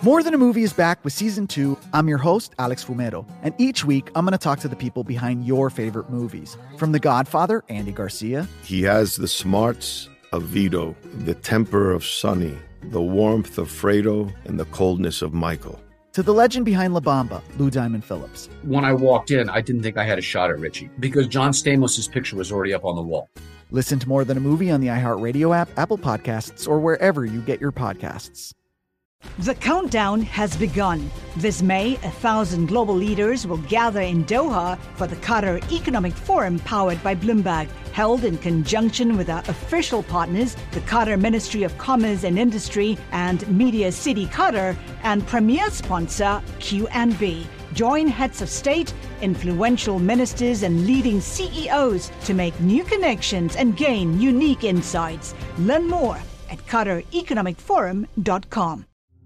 More Than a Movie is back with Season 2. I'm your host, Alex Fumero, and each week I'm going to talk to the people behind your favorite movies. From The Godfather, Andy Garcia. He has the smarts of Vito, the temper of Sonny, the warmth of Fredo, and the coldness of Michael. To the legend behind La Bamba, Lou Diamond Phillips. When I walked in, I didn't think I had a shot at Richie because John Stamos' picture was already up on the wall. Listen to More Than a Movie on the iHeartRadio app, Apple Podcasts, or wherever you get your podcasts. The countdown has begun. This May, 1,000 global leaders will gather in Doha for the Qatar Economic Forum powered by Bloomberg, held in conjunction with our official partners, the Qatar Ministry of Commerce and Industry and Media City Qatar, and premier sponsor QNB. Join heads of state, influential ministers, and leading CEOs to make new connections and gain unique insights. Learn more at QatarEconomicForum.com.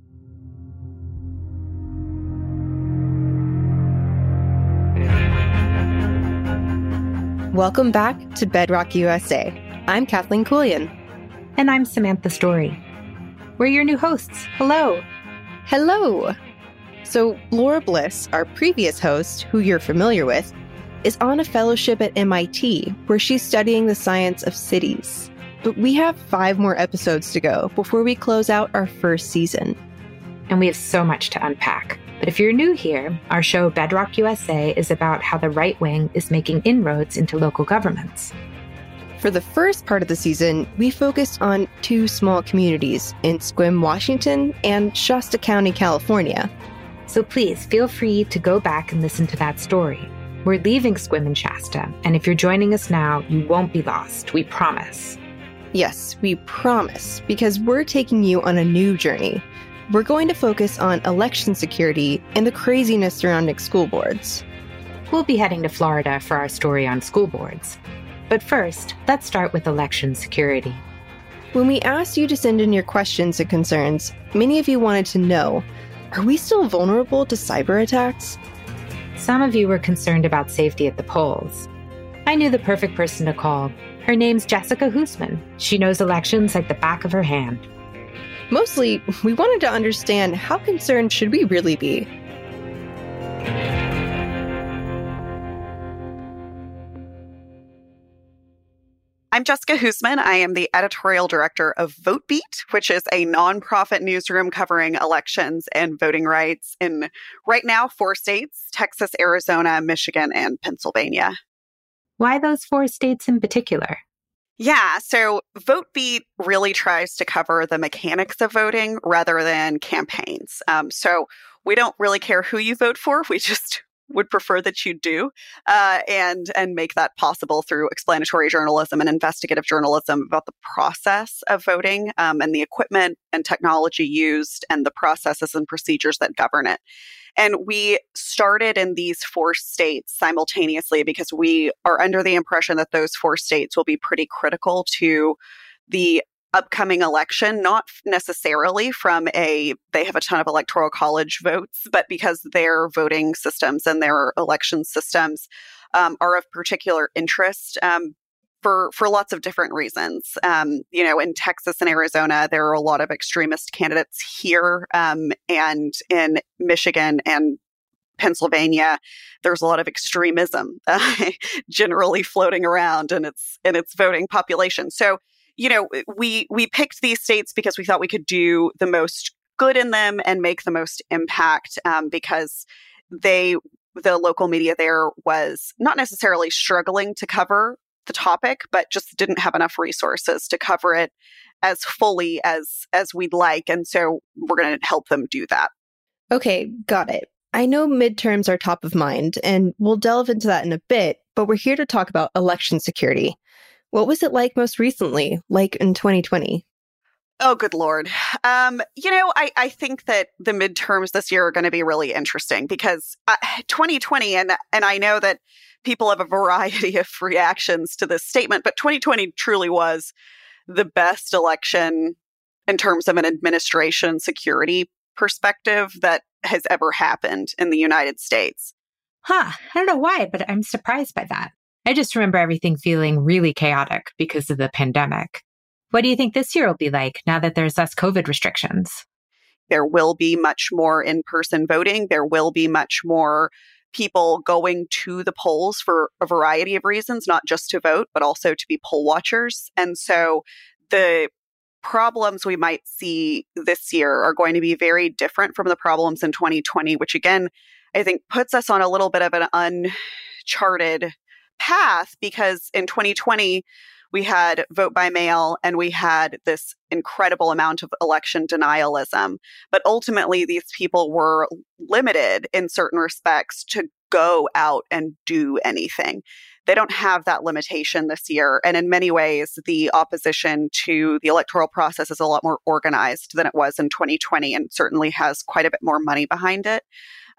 Welcome back to Bedrock USA. I'm Kathleen Coulion. And I'm Samantha Story. We're your new hosts. Hello. Hello. So Laura Bliss, our previous host, who you're familiar with, is on a fellowship at MIT, where she's studying the science of cities. But we have 5 more episodes to go before we close out our first season. And we have so much to unpack. But if you're new here, our show Bedrock USA is about how the right wing is making inroads into local governments. For the first part of the season, we focused on 2 small communities in Sequim, Washington, and Shasta County, California. So please feel free to go back and listen to that story. We're leaving Sequim and Shasta, and if you're joining us now, you won't be lost, we promise. Yes, we promise, because we're taking you on a new journey. We're going to focus on election security and the craziness surrounding school boards. We'll be heading to Florida for our story on school boards. But first, let's start with election security. When we asked you to send in your questions and concerns, many of you wanted to know, are we still vulnerable to cyber attacks? Some of you were concerned about safety at the polls. I knew the perfect person to call. Her name's Jessica Hoosman. She knows elections like the back of her hand. Mostly, we wanted to understand how concerned should we really be? I'm Jessica Hoosman. I am the editorial director of VoteBeat, which is a nonprofit newsroom covering elections and voting rights in, right now, 4 states: Texas, Arizona, Michigan, and Pennsylvania. Why those 4 states in particular? Yeah, so VoteBeat really tries to cover the mechanics of voting rather than campaigns. So we don't really care who you vote for. We just would prefer that you do, and make that possible through explanatory journalism and investigative journalism about the process of voting, and the equipment and technology used and the processes and procedures that govern it. And we started in these 4 states simultaneously because we are under the impression that those 4 states will be pretty critical to the upcoming election, not necessarily they have a ton of electoral college votes, but because their voting systems and their election systems are of particular interest for lots of different reasons. In Texas and Arizona, there are a lot of extremist candidates here, and in Michigan and Pennsylvania, there's a lot of extremism generally floating around in its voting population. So, we picked these states because we thought we could do the most good in them and make the most impact, because the local media there was not necessarily struggling to cover the topic, but just didn't have enough resources to cover it as fully as we'd like. And so we're going to help them do that. Okay, got it. I know midterms are top of mind, and we'll delve into that in a bit, but we're here to talk about election security. What was it like most recently, like in 2020? Oh, good Lord. I think that the midterms this year are going to be really interesting because 2020, and I know that people have a variety of reactions to this statement, but 2020 truly was the best election in terms of an administration security perspective that has ever happened in the United States. I don't know why, but I'm surprised by that. I just remember everything feeling really chaotic because of the pandemic. What do you think this year will be like now that there's less COVID restrictions? There will be much more in-person voting. There will be much more people going to the polls for a variety of reasons, not just to vote, but also to be poll watchers. And so the problems we might see this year are going to be very different from the problems in 2020, which again, I think puts us on a little bit of an uncharted path, because in 2020, we had vote by mail and we had this incredible amount of election denialism. But ultimately, these people were limited in certain respects to go out and do anything. They don't have that limitation this year. And in many ways, the opposition to the electoral process is a lot more organized than it was in 2020, and certainly has quite a bit more money behind it.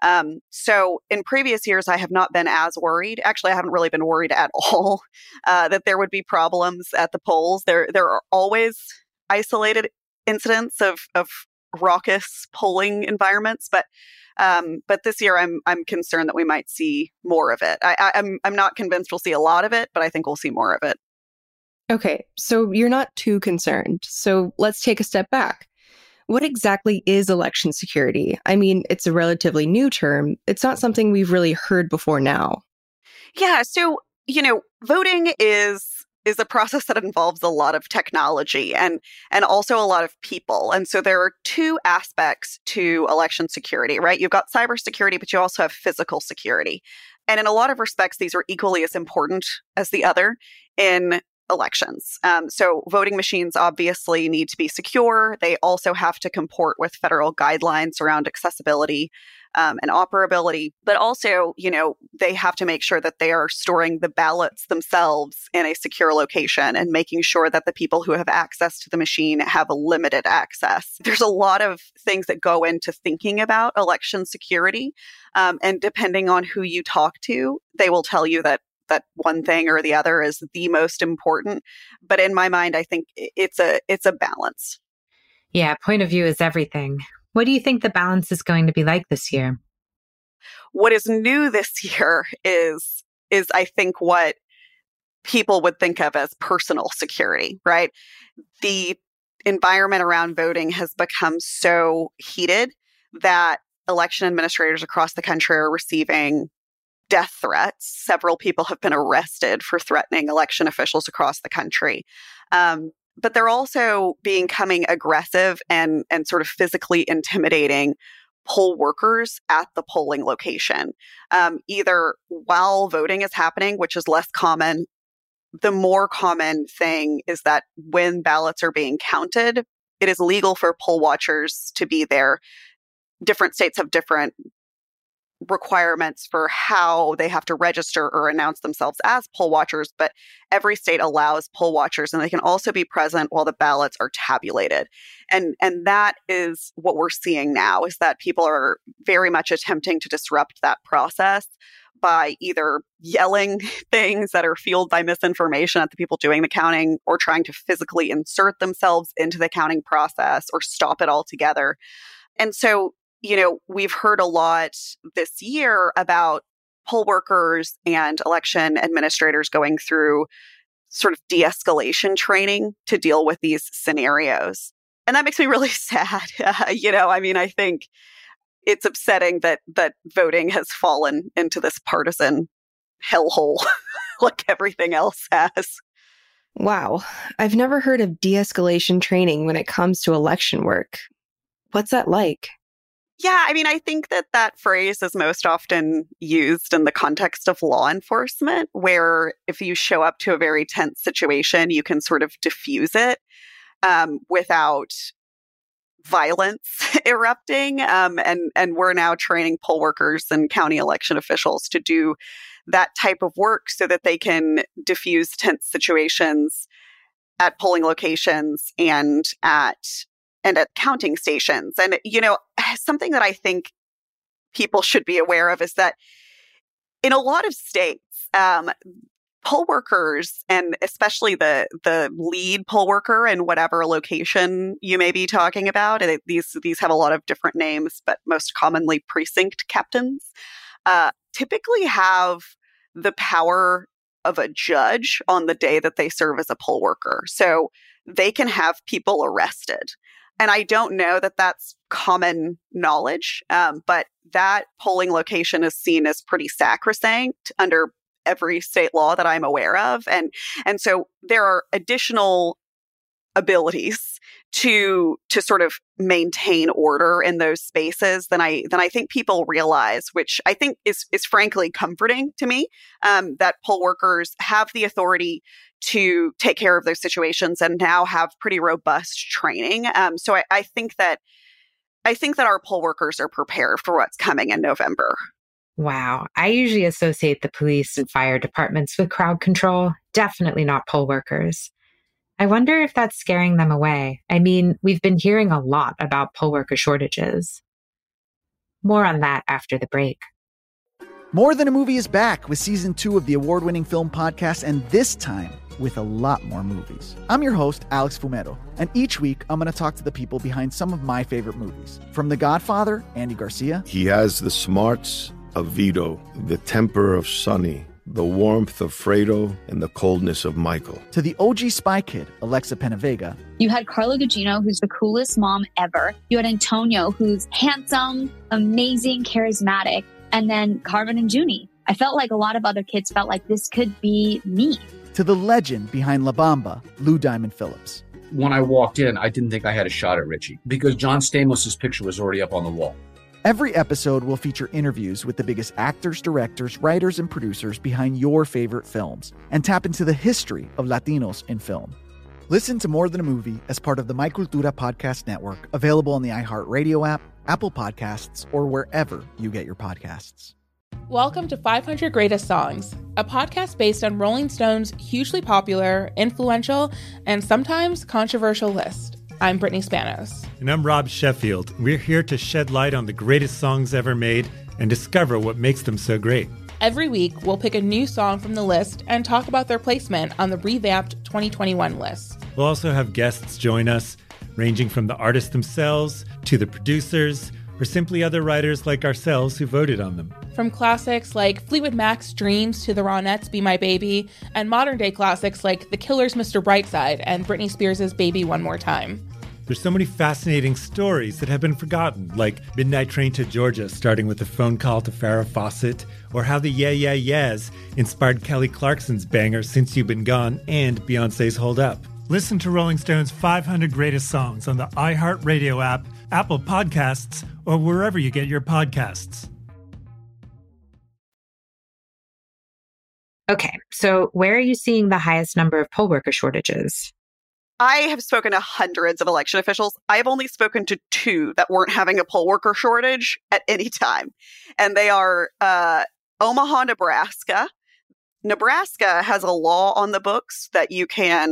So in previous years, I have not been as worried. Actually, I haven't really been worried at all that there would be problems at the polls. There are always isolated incidents of raucous polling environments, but this year I'm concerned that we might see more of it. I'm not convinced we'll see a lot of it, but I think we'll see more of it. Okay, so you're not too concerned. So let's take a step back. What exactly is election security? I mean, it's a relatively new term. It's not something we've really heard before now. Yeah, so, voting is a process that involves a lot of technology and also a lot of people. And so there are two aspects to election security, right? You've got cybersecurity, but you also have physical security. And in a lot of respects, these are equally as important as the other in elections. So voting machines obviously need to be secure. They also have to comport with federal guidelines around accessibility and operability. But also, they have to make sure that they are storing the ballots themselves in a secure location and making sure that the people who have access to the machine have limited access. There's a lot of things that go into thinking about election security. And depending on who you talk to, they will tell you that one thing or the other is the most important. But in my mind, I think it's a balance. Yeah, point of view is everything. What do you think the balance is going to be like this year? What is new this year is I think what people would think of as personal security, right? The environment around voting has become so heated that election administrators across the country are receiving death threats. Several people have been arrested for threatening election officials across the country. But they're also becoming aggressive and sort of physically intimidating poll workers at the polling location, either while voting is happening, which is less common. The more common thing is that when ballots are being counted, it is legal for poll watchers to be there. Different states have different requirements for how they have to register or announce themselves as poll watchers, but every state allows poll watchers, and they can also be present while the ballots are tabulated. And that is what we're seeing now, is that people are very much attempting to disrupt that process by either yelling things that are fueled by misinformation at the people doing the counting, or trying to physically insert themselves into the counting process or stop it altogether. And so we've heard a lot this year about poll workers and election administrators going through sort of de-escalation training to deal with these scenarios. And that makes me really sad. I think it's upsetting that voting has fallen into this partisan hellhole like everything else has. Wow. I've never heard of de-escalation training when it comes to election work. What's that like? Yeah, I think that phrase is most often used in the context of law enforcement, where if you show up to a very tense situation, you can sort of diffuse it without violence erupting. And we're now training poll workers and county election officials to do that type of work so that they can diffuse tense situations at polling locations and at counting stations. And, something that I think people should be aware of is that in a lot of states, poll workers, and especially the lead poll worker in whatever location you may be talking about, and these have a lot of different names, but most commonly precinct captains, typically have the power of a judge on the day that they serve as a poll worker. So they can have people arrested. And I don't know that that's common knowledge, but that polling location is seen as pretty sacrosanct under every state law that I'm aware of. And so there are additional abilities to sort of maintain order in those spaces than I think people realize, which I think is frankly comforting to me, that poll workers have the authority to take care of those situations and now have pretty robust training. So I think that our poll workers are prepared for what's coming in November. Wow. I usually associate the police and fire departments with crowd control, definitely not poll workers. I wonder if that's scaring them away. I mean, we've been hearing a lot about poll worker shortages. More on that after the break. More Than a Movie is back with season 2 of the award-winning film podcast, and this time with a lot more movies. I'm your host, Alex Fumero, and each week I'm going to talk to the people behind some of my favorite movies. From The Godfather, Andy Garcia. He has the smarts of Vito, the temper of Sonny, the warmth of Fredo, and the coldness of Michael. To the OG Spy Kid, Alexa Penavega. You had Carla Gugino, who's the coolest mom ever. You had Antonio, who's handsome, amazing, charismatic. And then Carmen and Junie. I felt like a lot of other kids felt like this could be me. To the legend behind La Bamba, Lou Diamond Phillips. When I walked in, I didn't think I had a shot at Richie because John Stamos' picture was already up on the wall. Every episode will feature interviews with the biggest actors, directors, writers, and producers behind your favorite films and tap into the history of Latinos in film. Listen to More Than a Movie as part of the My Cultura podcast network, available on the iHeartRadio app, Apple Podcasts, or wherever you get your podcasts. Welcome to 500 Greatest Songs, a podcast based on Rolling Stone's hugely popular, influential, and sometimes controversial list. I'm Brittany Spanos. And I'm Rob Sheffield. We're here to shed light on the greatest songs ever made and discover what makes them so great. Every week, we'll pick a new song from the list and talk about their placement on the revamped 2021 list. We'll also have guests join us, ranging from the artists themselves to the producers, or simply other writers like ourselves who voted on them. From classics like Fleetwood Mac's Dreams to the Ronettes' Be My Baby, and modern-day classics like The Killer's Mr. Brightside and Britney Spears' Baby One More Time. There's so many fascinating stories that have been forgotten, like Midnight Train to Georgia, starting with a phone call to Farrah Fawcett, or how the Yeah Yeah Yeahs inspired Kelly Clarkson's banger Since You've Been Gone and Beyoncé's Hold Up. Listen to Rolling Stone's 500 Greatest Songs on the iHeartRadio app, Apple Podcasts, or wherever you get your podcasts. Okay, so where are you seeing the highest number of poll worker shortages? I have spoken to hundreds of election officials. I have only spoken to 2 that weren't having a poll worker shortage at any time. And they are Omaha, Nebraska. Nebraska has a law on the books that you can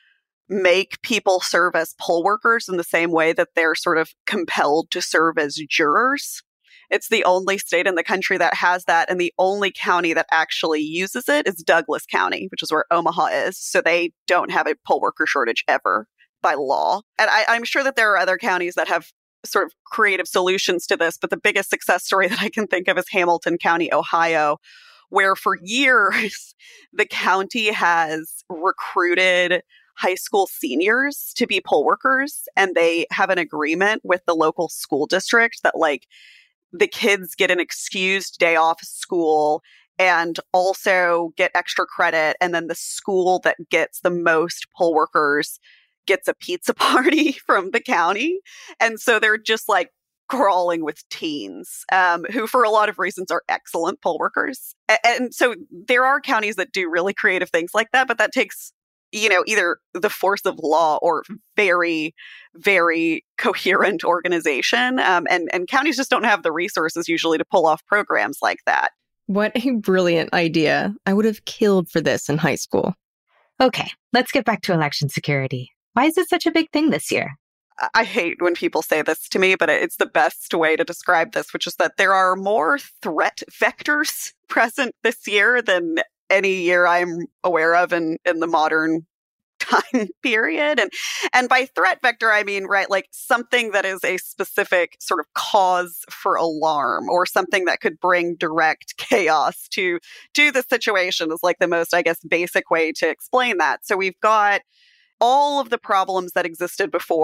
make people serve as poll workers in the same way that they're sort of compelled to serve as jurors. It's the only state in the country that has that, and the only county that actually uses it is Douglas County, which is where Omaha is. So they don't have a poll worker shortage ever by law. And I'm sure that there are other counties that have sort of creative solutions to this, but the biggest success story that I can think of is Hamilton County, Ohio, where for years the county has recruited high school seniors to be poll workers, and they have an agreement with the local school district that, like, the kids get an excused day off school and also get extra credit. And then the school that gets the most poll workers gets a pizza party from the county. And so they're just like crawling with teens who, for a lot of reasons, are excellent poll workers. And so there are counties that do really creative things like that, but that takes, you know, either the force of law or very, very coherent organization. And counties just don't have the resources usually to pull off programs like that. What a brilliant idea. I would have killed for this in high school. Okay, let's get back to election security. Why is it such a big thing this year? I hate when people say this to me, but it's the best way to describe this, which is that there are more threat vectors present this year than any year I'm aware of in the modern time period. And by threat vector, I mean, right, like something that is a specific sort of cause for alarm or something that could bring direct chaos to the situation is like the most, I guess, basic way to explain that. So we've got all of the problems that existed before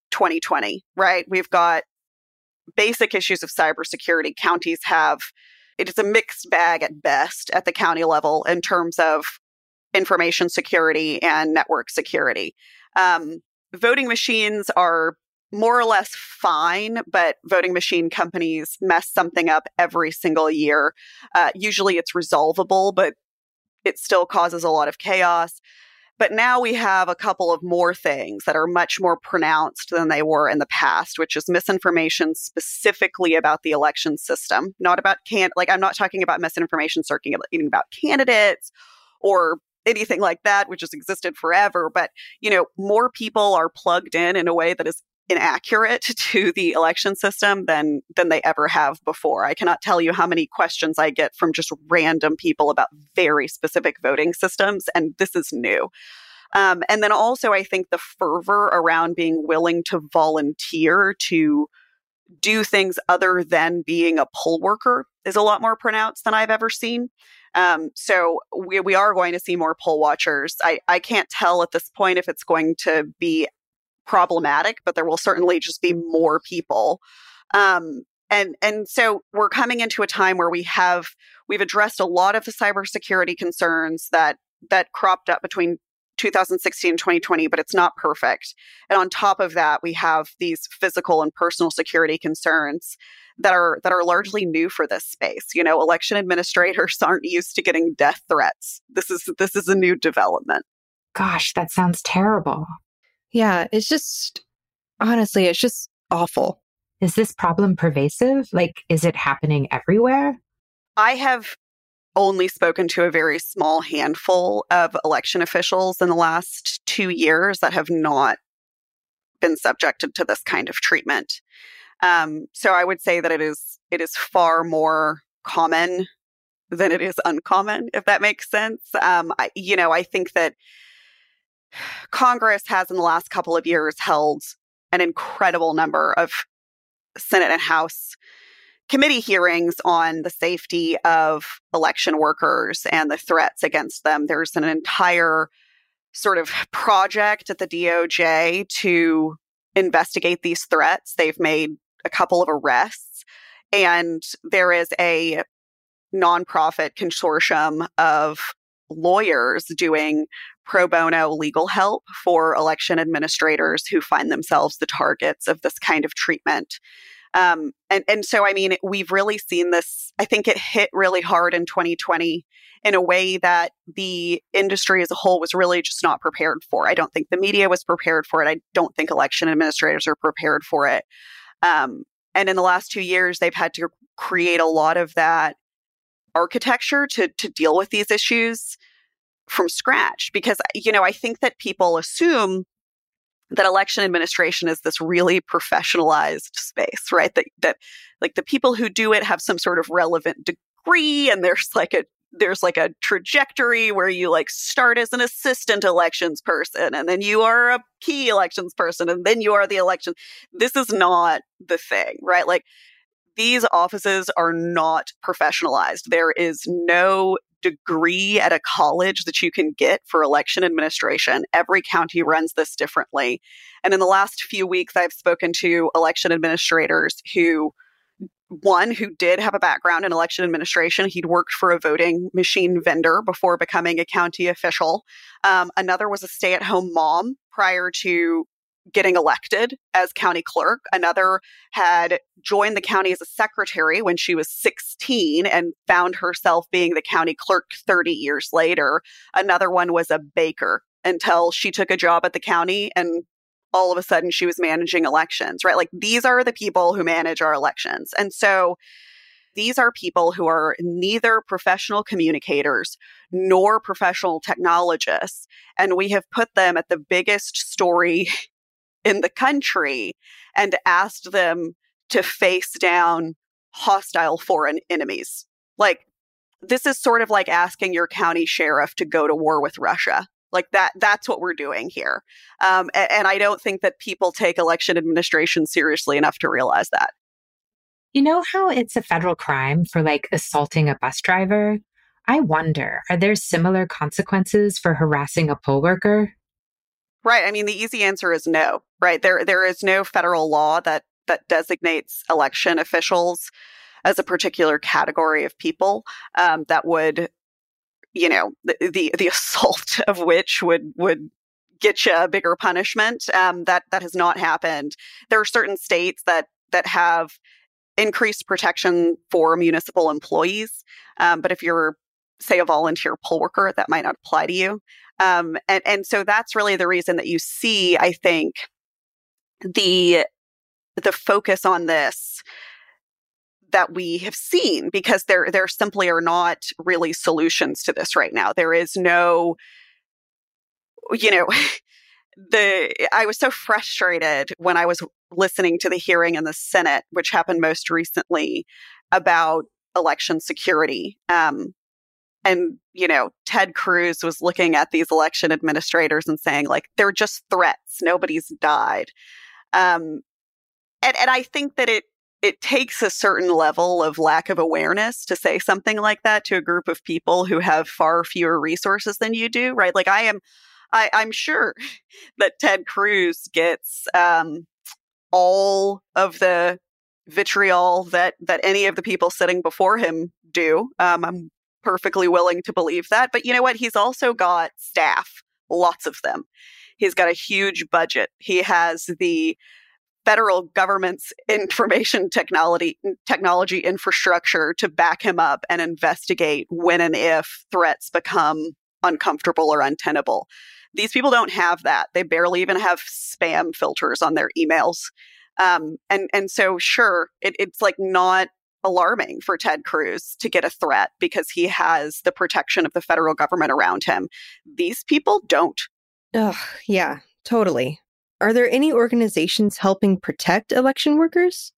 2020, right? We've got basic issues of cybersecurity. Counties have, it is a mixed bag at best at the county level in terms of information security and network security. Voting machines are more or less fine, but voting machine companies mess something up every single year. Usually it's resolvable, but it still causes a lot of chaos. But now we have a couple of more things that are much more pronounced than they were in the past, which is misinformation specifically about the election system, not about I'm not talking about misinformation circulating about candidates or anything like that, which has existed forever. But, more people are plugged in a way that is inaccurate to the election system than they ever have before. I cannot tell you how many questions I get from just random people about very specific voting systems, and this is new. And then also, I think the fervor around being willing to volunteer to do things other than being a poll worker is a lot more pronounced than I've ever seen. So we are going to see more poll watchers. I can't tell at this point if it's going to be problematic, but there will certainly just be more people. And so we're coming into a time where we've addressed a lot of the cybersecurity concerns that cropped up between 2016 and 2020, but it's not perfect. And on top of that, we have these physical and personal security concerns that are largely new for this space. Election administrators aren't used to getting death threats. This is a new development. Gosh, that sounds terrible. Yeah, it's just awful. Is this problem pervasive? Is it happening everywhere? I have only spoken to a very small handful of election officials in the last 2 years that have not been subjected to this kind of treatment. So I would say that it is far more common than it is uncommon, if that makes sense. I think that Congress has in the last couple of years held an incredible number of Senate and House committee hearings on the safety of election workers and the threats against them. There's an entire sort of project at the DOJ to investigate these threats. They've made a couple of arrests, and there is a nonprofit consortium of lawyers doing pro bono legal help for election administrators who find themselves the targets of this kind of treatment. And so, we've really seen this. I think it hit really hard in 2020 in a way that the industry as a whole was really just not prepared for. I don't think the media was prepared for it. I don't think election administrators are prepared for it. And in the last 2 years, they've had to create a lot of that architecture to deal with these issues from scratch, because, I think that people assume that election administration is this really professionalized space, right? That like the people who do it have some sort of relevant degree, and there's like a trajectory where you start as an assistant elections person, and then you are a key elections person, and then you are the election. This is not the thing, right? These offices are not professionalized. There is no degree at a college that you can get for election administration. Every county runs this differently. And in the last few weeks, I've spoken to election administrators who did have a background in election administration. He'd worked for a voting machine vendor before becoming a county official. Another was a stay-at-home mom prior to getting elected as county clerk. Another had joined the county as a secretary when she was 16 and found herself being the county clerk 30 years later. Another one was a baker until she took a job at the county, and all of a sudden she was managing elections, right? These are the people who manage our elections. And so these are people who are neither professional communicators nor professional technologists. And we have put them at the biggest story in the country and asked them to face down hostile foreign enemies. This is sort of like asking your county sheriff to go to war with Russia. That's what we're doing here. And I don't think that people take election administration seriously enough to realize that. You know how it's a federal crime for assaulting a bus driver? I wonder, are there similar consequences for harassing a poll worker? Right. I mean, the easy answer is no, right? There is no federal law that designates election officials as a particular category of people that would, the assault of which would get you a bigger punishment. That has not happened. There are certain states that have increased protection for municipal employees, but if you're, say, a volunteer poll worker, that might not apply to you. And so that's really the reason that you see, I think, the focus on this that we have seen, because there simply are not really solutions to this right now. There is no, I was so frustrated when I was listening to the hearing in the Senate, which happened most recently, about election security. And, Ted Cruz was looking at these election administrators and saying, like, they're just threats. Nobody's died. And I think that it takes a certain level of lack of awareness to say something like that to a group of people who have far fewer resources than you do, right? Like, I'm sure that Ted Cruz gets all of the vitriol that any of the people sitting before him do. I'm perfectly willing to believe that. But you know what? He's also got staff, lots of them. He's got a huge budget. He has the federal government's information technology infrastructure to back him up and investigate when and if threats become uncomfortable or untenable. These people don't have that. They barely even have spam filters on their emails. And so, sure, it's like not alarming for Ted Cruz to get a threat because he has the protection of the federal government around him. These people don't. Ugh, yeah, totally. Are there any organizations helping protect election workers?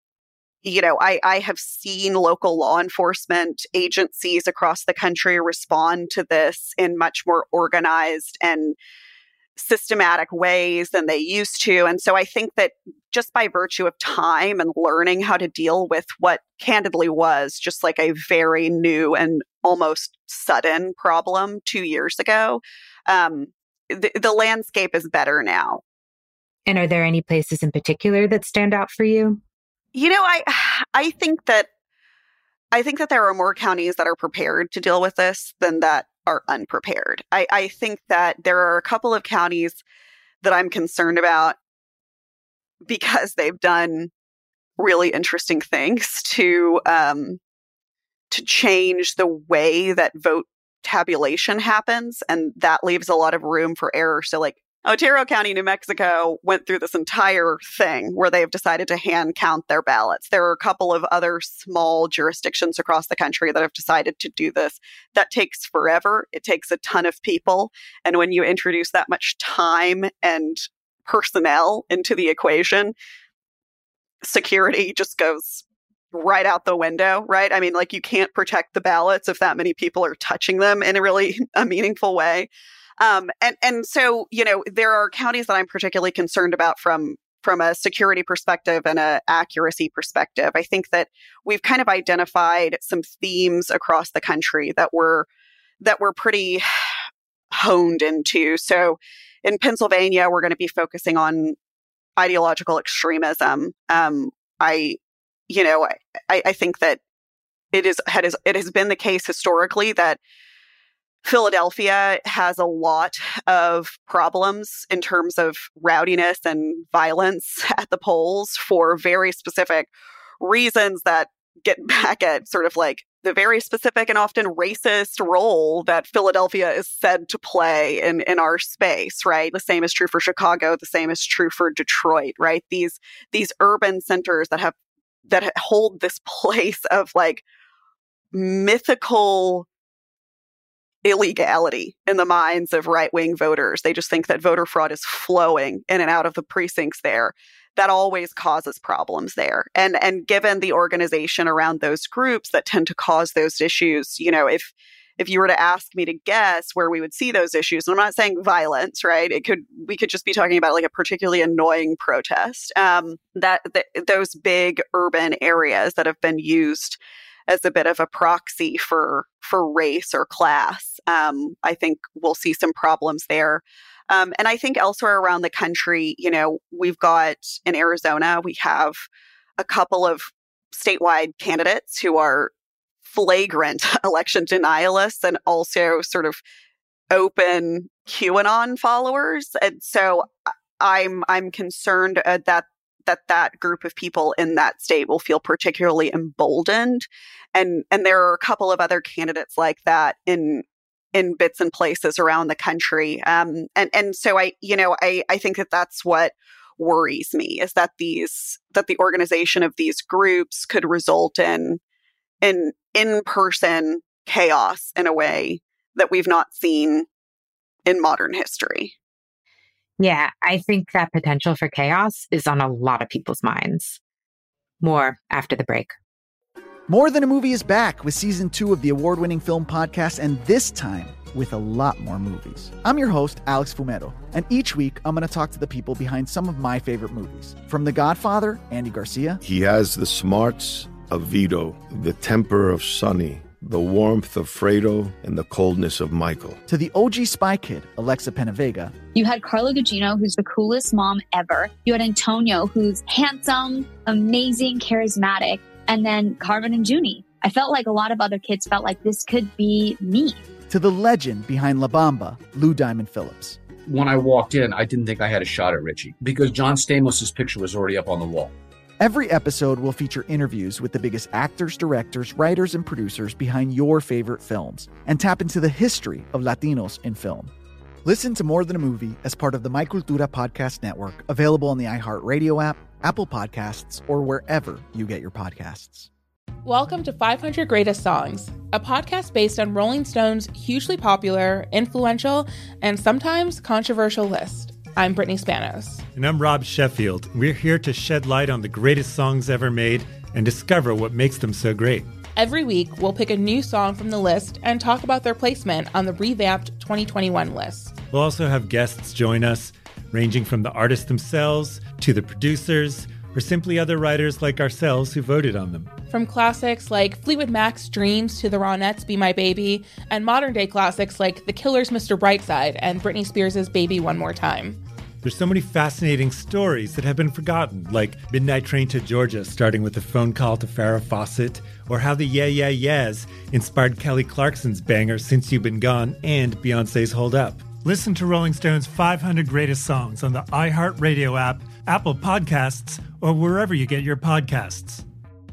I have seen local law enforcement agencies across the country respond to this in much more organized and systematic ways than they used to. And so I think that just by virtue of time and learning how to deal with what candidly was just like a very new and almost sudden problem 2 years ago, the landscape is better now. And are there any places in particular that stand out for you? I think that there are more counties that are prepared to deal with this than that are unprepared. I think that there are a couple of counties that I'm concerned about because they've done really interesting things to change the way that vote tabulation happens, and that leaves a lot of room for error. So, like, Otero County, New Mexico went through this entire thing where they've decided to hand count their ballots. There are a couple of other small jurisdictions across the country that have decided to do this. That takes forever. It takes a ton of people. And when you introduce that much time and personnel into the equation, security just goes right out the window, right? I mean, like, you can't protect the ballots if that many people are touching them in a meaningful way. And so, there are counties that I'm particularly concerned about from a security perspective and an accuracy perspective. I think that we've kind of identified some themes across the country that we're pretty honed into. So in Pennsylvania, we're going to be focusing on ideological extremism. I think that it has been the case historically that Philadelphia has a lot of problems in terms of rowdiness and violence at the polls for very specific reasons that get back at sort of like the very specific and often racist role that Philadelphia is said to play in our space, right? The same is true for Chicago. The same is true for Detroit, right? These urban centers that hold this place of like mythical illegality in the minds of right-wing voters. They just think that voter fraud is flowing in and out of the precincts there. That always causes problems there. And given the organization around those groups that tend to cause those issues, if you were to ask me to guess where we would see those issues, and I'm not saying violence, right? We could just be talking about like a particularly annoying protest, those big urban areas that have been used as a bit of a proxy for race or class. I think we'll see some problems there. And I think elsewhere around the country, we've got in Arizona, we have a couple of statewide candidates who are flagrant election denialists and also sort of open QAnon followers. And so I'm concerned that group of people in that state will feel particularly emboldened. And there are a couple of other candidates like that in bits and places around the country. And so I think that that's what worries me, is that the organization of these groups could result in in-person chaos in a way that we've not seen in modern history. Yeah, I think that potential for chaos is on a lot of people's minds. More after the break. More Than a Movie is back with season 2 of the award-winning film podcast, and this time with a lot more movies. I'm your host, Alex Fumero, and each week I'm going to talk to the people behind some of my favorite movies. From The Godfather, Andy Garcia. He has the smarts of Vito, the temper of Sonny, the warmth of Fredo, and the coldness of Michael. To the OG Spy Kid, Alexa Penavega. You had Carla Gugino, who's the coolest mom ever. You had Antonio, who's handsome, amazing, charismatic. And then Carmen and Junie. I felt like a lot of other kids felt like this could be me. To the legend behind La Bamba, Lou Diamond Phillips. When I walked in, I didn't think I had a shot at Richie because John Stamos' picture was already up on the wall. Every episode will feature interviews with the biggest actors, directors, writers, and producers behind your favorite films and tap into the history of Latinos in film. Listen to More Than a Movie as part of the My Cultura podcast network, available on the iHeartRadio app, Apple Podcasts, or wherever you get your podcasts. Welcome to 500 Greatest Songs, a podcast based on Rolling Stone's hugely popular, influential, and sometimes controversial list. I'm Brittany Spanos. And I'm Rob Sheffield. We're here to shed light on the greatest songs ever made and discover what makes them so great. Every week, we'll pick a new song from the list and talk about their placement on the revamped 2021 list. We'll also have guests join us, ranging from the artists themselves to the producers, or simply other writers like ourselves who voted on them. From classics like Fleetwood Mac's Dreams to the Ronettes' Be My Baby, and modern-day classics like The Killer's Mr. Brightside and Britney Spears' Baby One More Time. There's so many fascinating stories that have been forgotten, like Midnight Train to Georgia, starting with a phone call to Farrah Fawcett, or how the Yeah Yeah Yeahs inspired Kelly Clarkson's banger Since You've Been Gone and Beyoncé's Hold Up. Listen to Rolling Stone's 500 Greatest Songs on the iHeartRadio app, Apple Podcasts, or wherever you get your podcasts.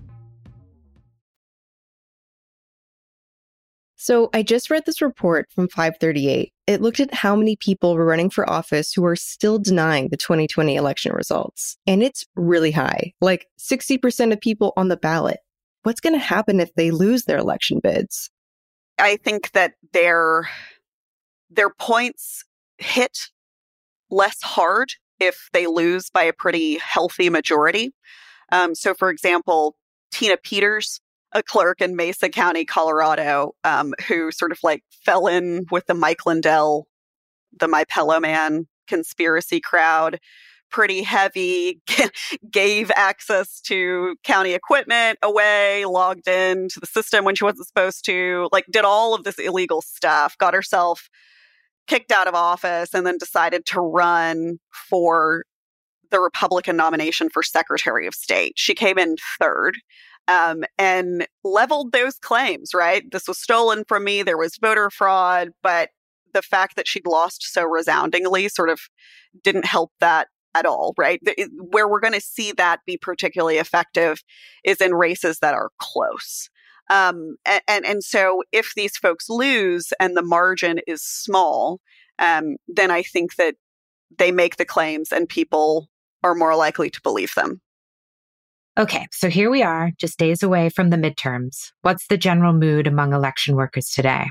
So I just read this report from 538. It looked at how many people were running for office who are still denying the 2020 election results. And it's really high, like 60% of people on the ballot. What's going to happen if they lose their election bids? I think that their points hit less hard if they lose by a pretty healthy majority. So, for example, Tina Peters, a clerk in Mesa County, Colorado, who sort of like fell in with the Mike Lindell, the My Pillow Man conspiracy crowd, pretty heavy, gave access to county equipment away, logged into the system when she wasn't supposed to, like did all of this illegal stuff, got herself kicked out of office, and then decided to run for the Republican nomination for Secretary of State. She came in third. And leveled those claims, right? This was stolen from me. There was voter fraud. But the fact that she'd lost so resoundingly sort of didn't help that at all, right? Where we're going to see that be particularly effective is in races that are close. And so if these folks lose and the margin is small, then I think that they make the claims and people are more likely to believe them. Okay, so here we are, just days away from the midterms. What's the general mood among election workers today?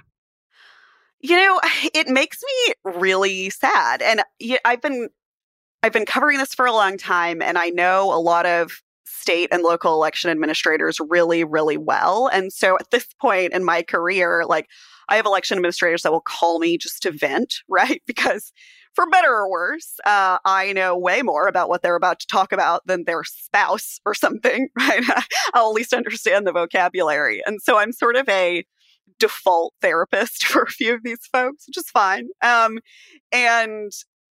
It makes me really sad. And I've been covering this for a long time, and I know a lot of state and local election administrators really, really well. And so at this point in my career, like I have election administrators that will call me just to vent, right? Because for better or worse, I know way more about what they're about to talk about than their spouse or something, right? I'll at least understand the vocabulary. And so I'm sort of a default therapist for a few of these folks, which is fine. And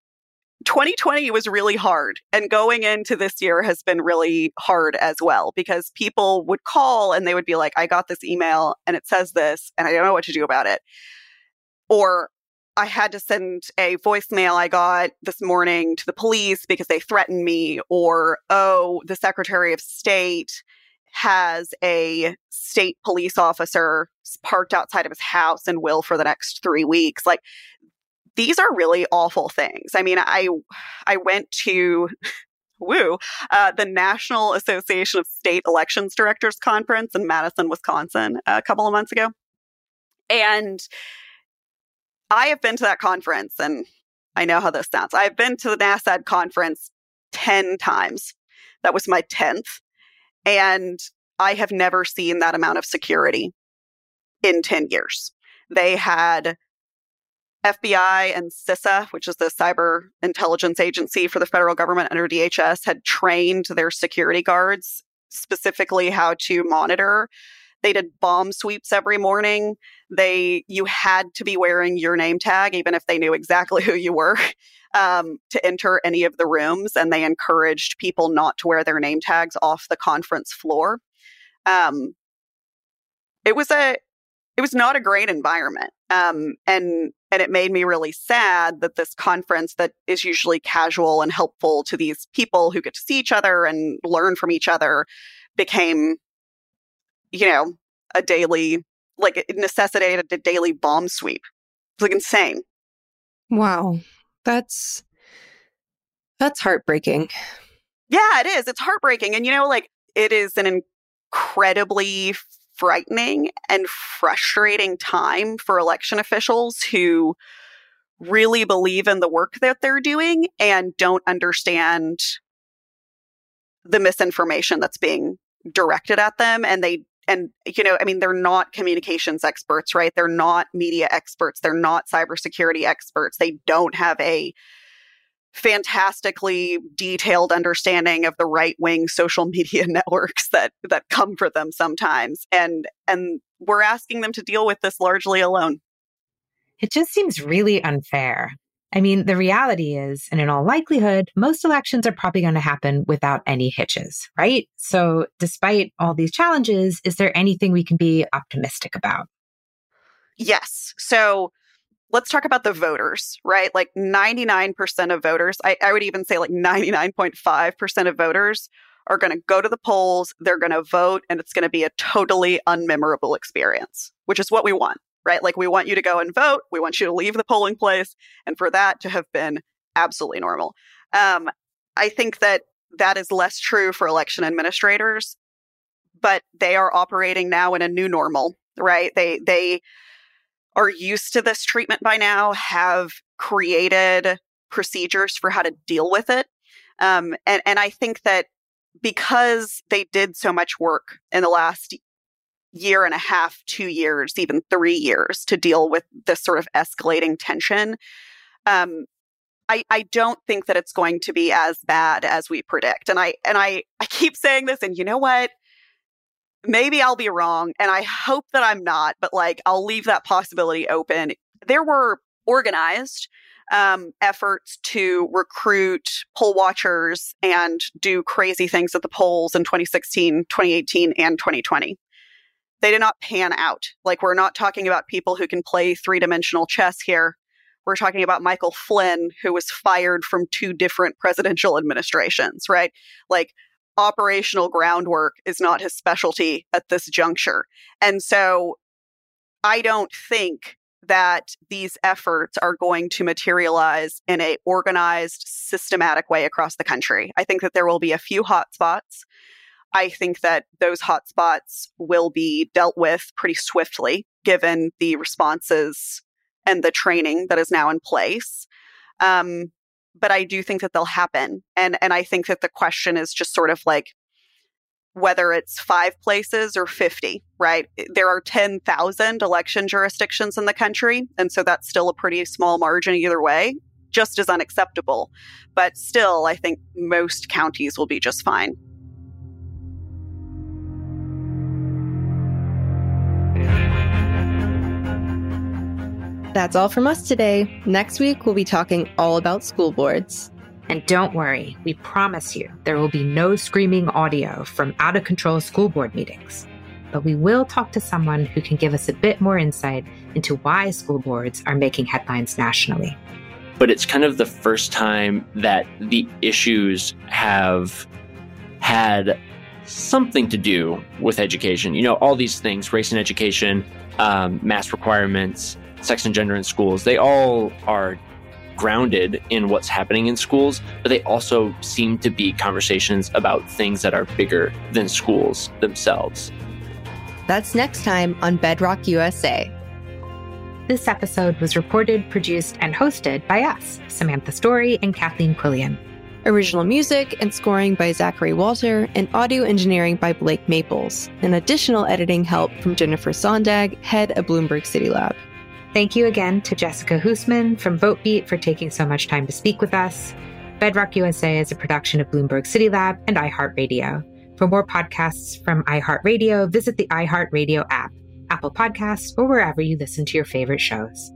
2020 was really hard, and going into this year has been really hard as well, because people would call and they would be like, I got this email and it says this and I don't know what to do about it. Or I had to send a voicemail I got this morning to the police because they threatened me. Or, oh, the Secretary of State has a state police officer parked outside of his house and will for the next 3 weeks. Like, these are really awful things. I mean, I went to the National Association of State Elections Directors Conference in Madison, Wisconsin, a couple of months ago. And I have been to that conference, and I know how this sounds. I've been to the NASAD conference 10 times. That was my 10th. And I have never seen that amount of security in 10 years. They had FBI and CISA, which is the Cyber Intelligence Agency for the federal government under DHS, had trained their security guards specifically how to monitor. They did bomb sweeps every morning. You had to be wearing your name tag, even if they knew exactly who you were, to enter any of the rooms. And they encouraged people not to wear their name tags off the conference floor. It was not a great environment. And it made me really sad that this conference that is usually casual and helpful to these people who get to see each other and learn from each other became, a daily, like, it necessitated a daily bomb sweep. It's like insane. Wow. That's heartbreaking. Yeah, it is. It's heartbreaking. And, it is an incredibly frightening and frustrating time for election officials who really believe in the work that they're doing and don't understand the misinformation that's being directed at them. And they're not communications experts, right? They're not media experts. They're not cybersecurity experts. They don't have a fantastically detailed understanding of the right-wing social media networks that come for them sometimes. And we're asking them to deal with this largely alone. It just seems really unfair. I mean, the reality is, and in all likelihood, most elections are probably going to happen without any hitches, right? So despite all these challenges, is there anything we can be optimistic about? Yes. So let's talk about the voters, right? Like 99% of voters, I would even say like 99.5% of voters are going to go to the polls, they're going to vote, and it's going to be a totally unmemorable experience, which is what we want, right? Like, we want you to go and vote, we want you to leave the polling place, and for that to have been absolutely normal. I think that is less true for election administrators, but they are operating now in a new normal, right? They are used to this treatment by now, have created procedures for how to deal with it. And I think that because they did so much work in the last year and a half, 2 years, even 3 years to deal with this sort of escalating tension, I don't think that it's going to be as bad as we predict. And I keep saying this, and you know what? Maybe I'll be wrong, and I hope that I'm not, but I'll leave that possibility open. There were organized efforts to recruit poll watchers and do crazy things at the polls in 2016, 2018, and 2020. They did not pan out. We're not talking about people who can play three-dimensional chess here. We're talking about Michael Flynn, who was fired from 2 different presidential administrations, right? Operational groundwork is not his specialty at this juncture. And so I don't think that these efforts are going to materialize in a organized, systematic way across the country. I think that there will be a few hotspots. I think that those hotspots will be dealt with pretty swiftly, given the responses and the training that is now in place. But I do think that they'll happen. And I think that the question is just sort of whether it's 5 places or 50, right? There are 10,000 election jurisdictions in the country. And so that's still a pretty small margin either way, just as unacceptable. But still, I think most counties will be just fine. That's all from us today. Next week, we'll be talking all about school boards. And don't worry, we promise you there will be no screaming audio from out-of-control school board meetings. But we will talk to someone who can give us a bit more insight into why school boards are making headlines nationally. But it's kind of the first time that the issues have had something to do with education. You know, all these things, race and education, mask requirements, sex and gender in schools, they all are grounded in what's happening in schools, but they also seem to be conversations about things that are bigger than schools themselves. That's next time on Bedrock USA. This episode was reported, produced, and hosted by us, Samantha Story and Kathleen Quillian. Original music and scoring by Zachary Walter, and audio engineering by Blake Maples, and additional editing help from Jennifer Sondag, head of Bloomberg City Lab. Thank you again to Jessica Hoosman from VoteBeat for taking so much time to speak with us. Bedrock USA is a production of Bloomberg City Lab and iHeartRadio. For more podcasts from iHeartRadio, visit the iHeartRadio app, Apple Podcasts, or wherever you listen to your favorite shows.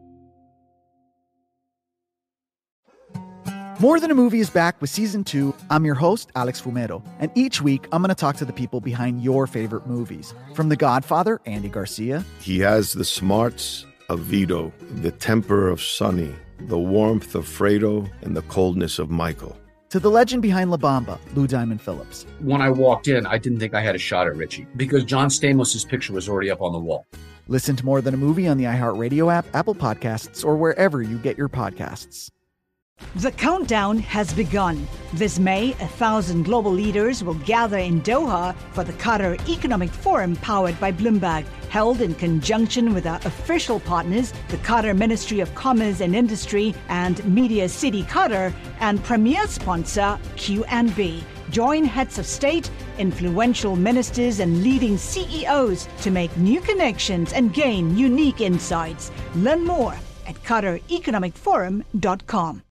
More Than a Movie is back with Season 2. I'm your host, Alex Fumero, and each week I'm going to talk to the people behind your favorite movies. From The Godfather, Andy Garcia. He has the smarts of Vito, the temper of Sonny, the warmth of Fredo, and the coldness of Michael. To the legend behind La Bamba, Lou Diamond Phillips. When I walked in, I didn't think I had a shot at Richie because John Stamos' picture was already up on the wall. Listen to More Than a Movie on the iHeartRadio app, Apple Podcasts, or wherever you get your podcasts. The countdown has begun. This May, 1,000 global leaders will gather in Doha for the Qatar Economic Forum powered by Bloomberg, held in conjunction with our official partners, the Qatar Ministry of Commerce and Industry and Media City Qatar, and premier sponsor QNB. Join heads of state, influential ministers, and leading CEOs to make new connections and gain unique insights. Learn more at QatarEconomicForum.com.